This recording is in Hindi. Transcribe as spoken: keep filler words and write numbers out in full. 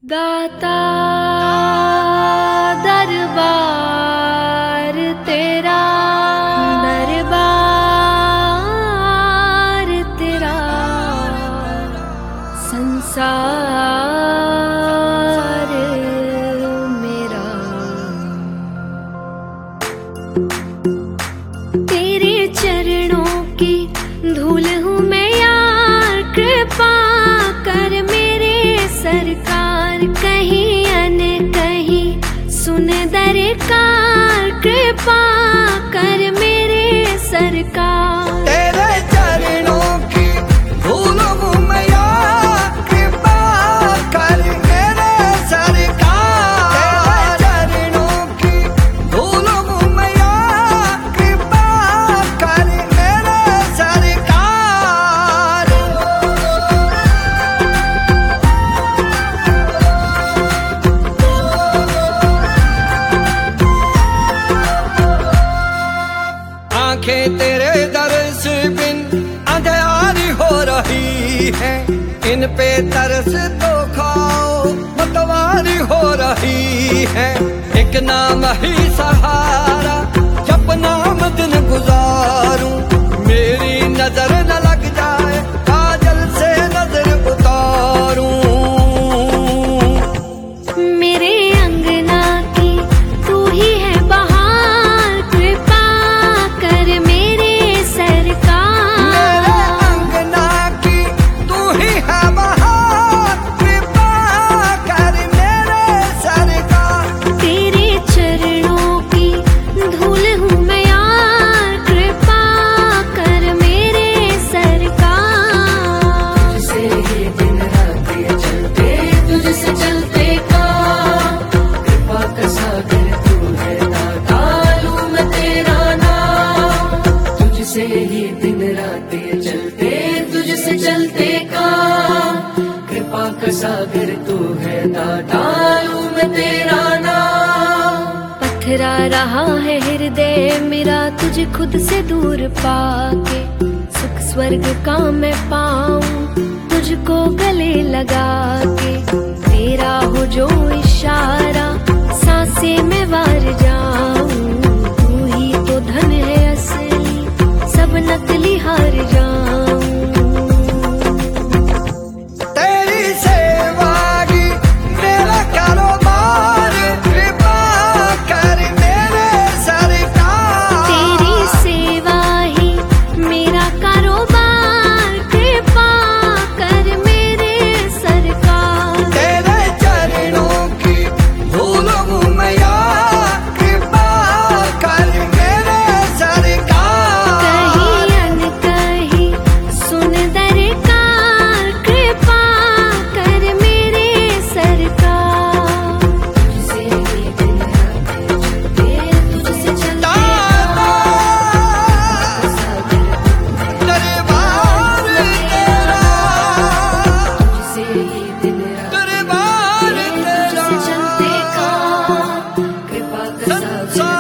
दाता दरबार तेरा, दरबार तेरा, संसार मेरा। तेरे चरणों की धूल हूँ मैं यार, कृपा कर मेरे सरकार, कहीं अन कहीं सुन दरकार, कृपा कर मेरे सरकार। तेरे चरणों की धूल हूँ मैं यार, कृपा कर मेरे सरकार। तेरे चरणों की धूल हूँ मैं यार, कृपा कर मेरे सरकार। आंखें तेरे दर्श बिन अंधियारी हो रही है, इन पे तरस तो खाओ मतवारी हो रही है। एक नाम ही सहारा जब नाम दिन गुजारूं, मेरी नजर न लग जाए काजल से नजर उतारूं। मेरे अंगना की तू ही है बहार, कृपा कर मेरे सरकार। मेरे अंगना की तू ही है बहार, कृपा कर मेरे सरकार। तेरे चरणों की धूल हूँ मैं यार, कृपा कर मेरे सरकार। तुझसे ये दिन रात ये चलते, तुझसे चलते काम, कृपा का सागर तू है दाता, लूं मैं तेरा नाम। तुझसे ये दिन रात ये चलते, तुझसे चलते काम, कृपा का सागर तू है दाता, लूं मैं तेरा नाम। पथरा रहा है हृदय मेरा तुझे खुद से दूर पाके, सुख स्वर्ग का मैं पाऊं तुझको गले लगा के। तेरा हो जो इशारा सांसें में वार जाऊं, तू ही तो धन है असली, सब नकली हार जाऊं। तेरी सेवा की मेरा कारोबार, कृपा कर मेरे सरकार। तेरी सेवा ही मेरा कारोबार, कृपा कर मेरे सरकार। तेरे चरणों की धूल हूँ मैं यार, कृपा कर मेरे सरकार। कहीं अन कहीं सुन दरकार, कृपा कर मेरे सरकार। तुझसे ये दिन रात ये चलते, तुझसे चलते दाता सागर दरबार तेरा, तुझसे ये दिन रात दरबार तेरा, तुझसे चलते काम, कृपा का सागर